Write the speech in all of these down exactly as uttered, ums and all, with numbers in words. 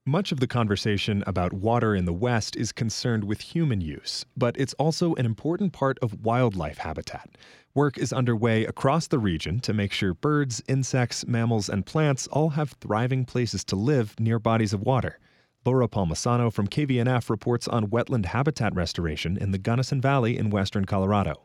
Much of the conversation about water in the West is concerned with human use, but it's also an important part of wildlife habitat. Work is underway across the region to make sure birds, insects, mammals, and plants all have thriving places to live near bodies of water. Laura Palmisano from K V N F reports on wetland habitat restoration in the Gunnison Valley in western Colorado.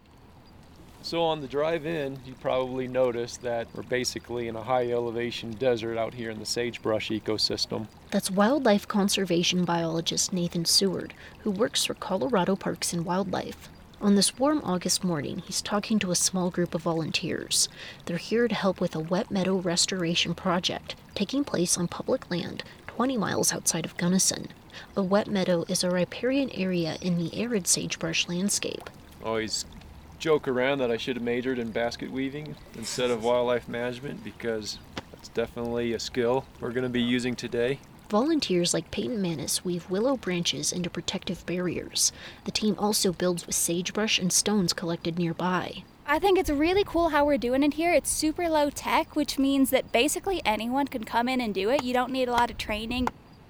So on the drive in, you probably noticed that we're basically in a high elevation desert out here in the sagebrush ecosystem. That's wildlife conservation biologist Nathan Seward, who works for Colorado Parks and Wildlife. On this warm August morning, he's talking to a small group of volunteers. They're here to help with a wet meadow restoration project taking place on public land twenty miles outside of Gunnison. A wet meadow is a riparian area in the arid sagebrush landscape. Always joke around that I should have majored in basket weaving instead of wildlife management because that's definitely a skill we're going to be using today. Volunteers like Peyton Manis weave willow branches into protective barriers. The team also builds with sagebrush and stones collected nearby. I think it's really cool how we're doing it here. It's super low tech, which means that basically anyone can come in and do it. You don't need a lot of training.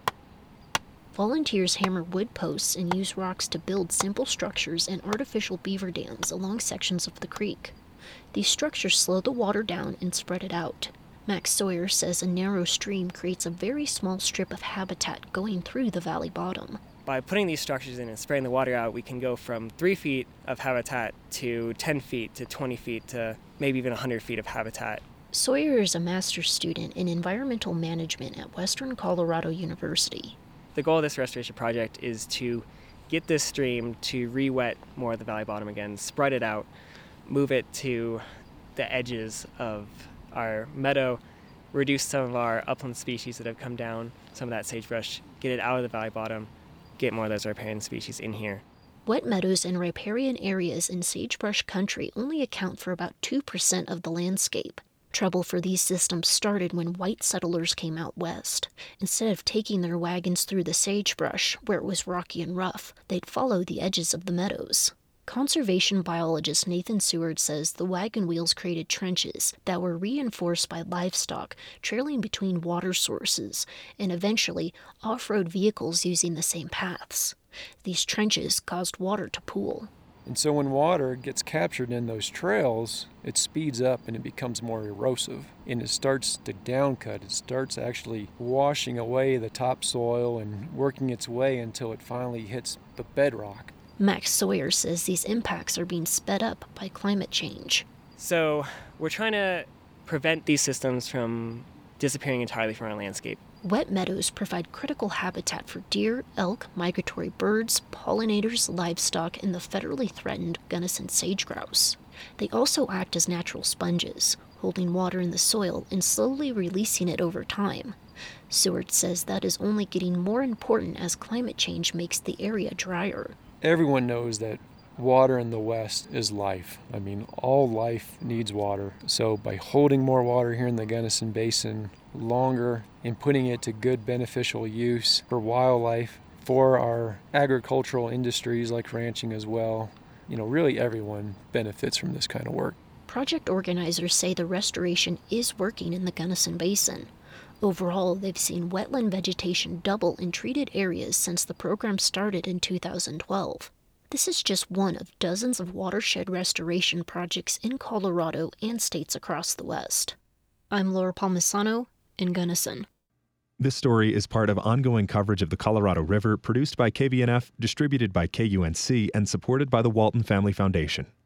Volunteers hammer wood posts and use rocks to build simple structures and artificial beaver dams along sections of the creek. These structures slow the water down and spread it out. Max Sawyer says a narrow stream creates a very small strip of habitat going through the valley bottom. By putting these structures in and spraying the water out, we can go from three feet of habitat to ten feet to twenty feet to maybe even one hundred feet of habitat. Sawyer is a master's student in environmental management at Western Colorado University. The goal of this restoration project is to get this stream to re-wet more of the valley bottom again, spread it out, move it to the edges of our meadow, reduce some of our upland species that have come down, some of that sagebrush, get it out of the valley bottom, get more of those riparian species in here. Wet meadows and riparian areas in sagebrush country only account for about two percent of the landscape. Trouble for these systems started when white settlers came out west. Instead of taking their wagons through the sagebrush, where it was rocky and rough, they'd follow the edges of the meadows. Conservation biologist Nathan Seward says the wagon wheels created trenches that were reinforced by livestock trailing between water sources, and eventually off-road vehicles using the same paths. These trenches caused water to pool. And so when water gets captured in those trails, it speeds up and it becomes more erosive. And it starts to downcut. It starts actually washing away the topsoil and working its way until it finally hits the bedrock. Max Sawyer says these impacts are being sped up by climate change. So we're trying to prevent these systems from disappearing entirely from our landscape. Wet meadows provide critical habitat for deer, elk, migratory birds, pollinators, livestock, and the federally threatened Gunnison sage-grouse. They also act as natural sponges, holding water in the soil and slowly releasing it over time. Seward says that is only getting more important as climate change makes the area drier. Everyone knows that water in the West is life. I mean, all life needs water. So by holding more water here in the Gunnison Basin longer and putting it to good beneficial use for wildlife, for our agricultural industries like ranching as well, you know, really everyone benefits from this kind of work. Project organizers say the restoration is working in the Gunnison Basin. Overall, they've seen wetland vegetation double in treated areas since the program started in two thousand twelve. This is just one of dozens of watershed restoration projects in Colorado and states across the West. I'm Laura Palmisano in Gunnison. This story is part of ongoing coverage of the Colorado River, produced by K V N F, distributed by K U N C, and supported by the Walton Family Foundation.